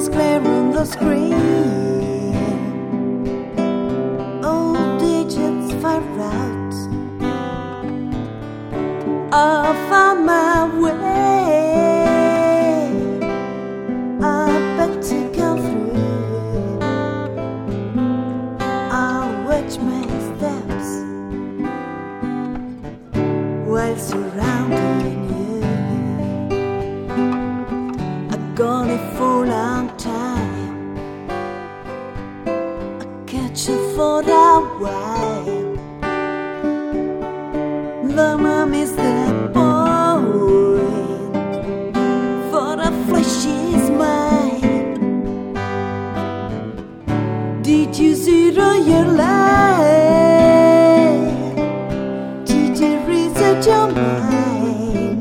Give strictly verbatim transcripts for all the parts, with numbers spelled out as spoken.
is clear on the screen. All digits far out. I found my way. I better go through. I'll watch my steps while surrounding you. I'm gonna for a long time. I catch you for a while. Then I miss that point, for the flesh is mine. Did you zero your life? Did you reset your mind?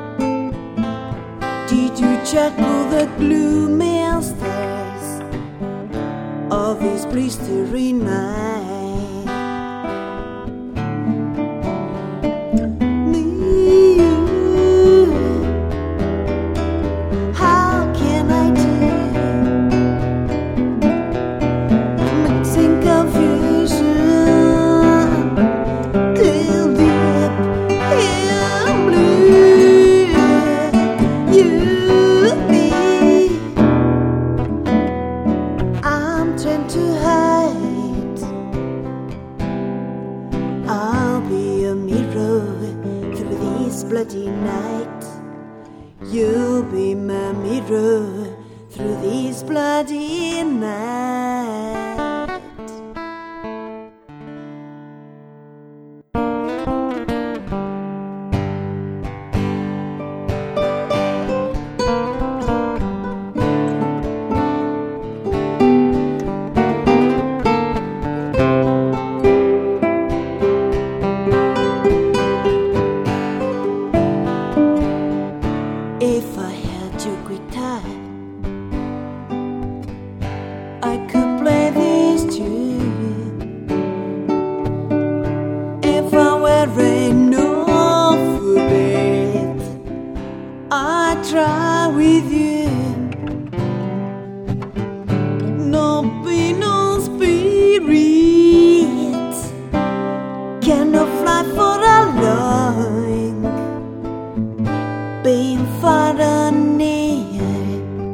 Did you check all the gloomy stairs of this blistering night? I'll be a mirror through this bloody night. You'll be my mirror through this bloody night. If I had your guitar, I could play this tune. If I were an alphabet, I'd try with you. No be no spirit, cannot fly for a long. Being far and near,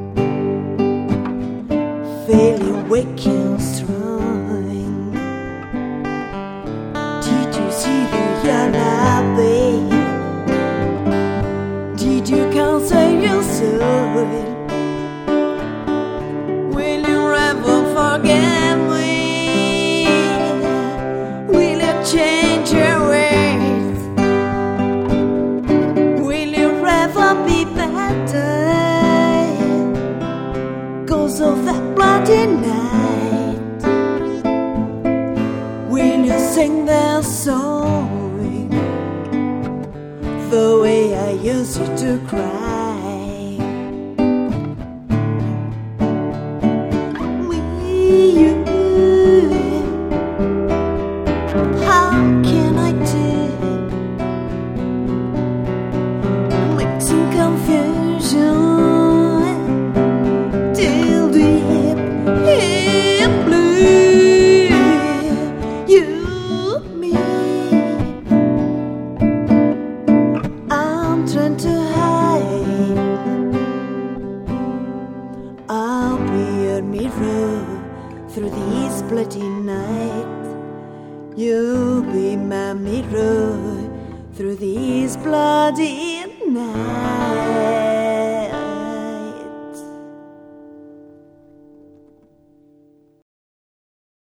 feeling weak and strong. Did you see the yellow babe? Did you counsel your soul? Will you ever forget me? Will you change your ways? Be better, 'cause of that bloody night. Will you sing that song the way I used you to cry? Will you? How can I do? Confusion till deep in blue. You, me, I'm trying to hide. I'll be your mirror through this bloody night. You'll be my mirror through this bloody night.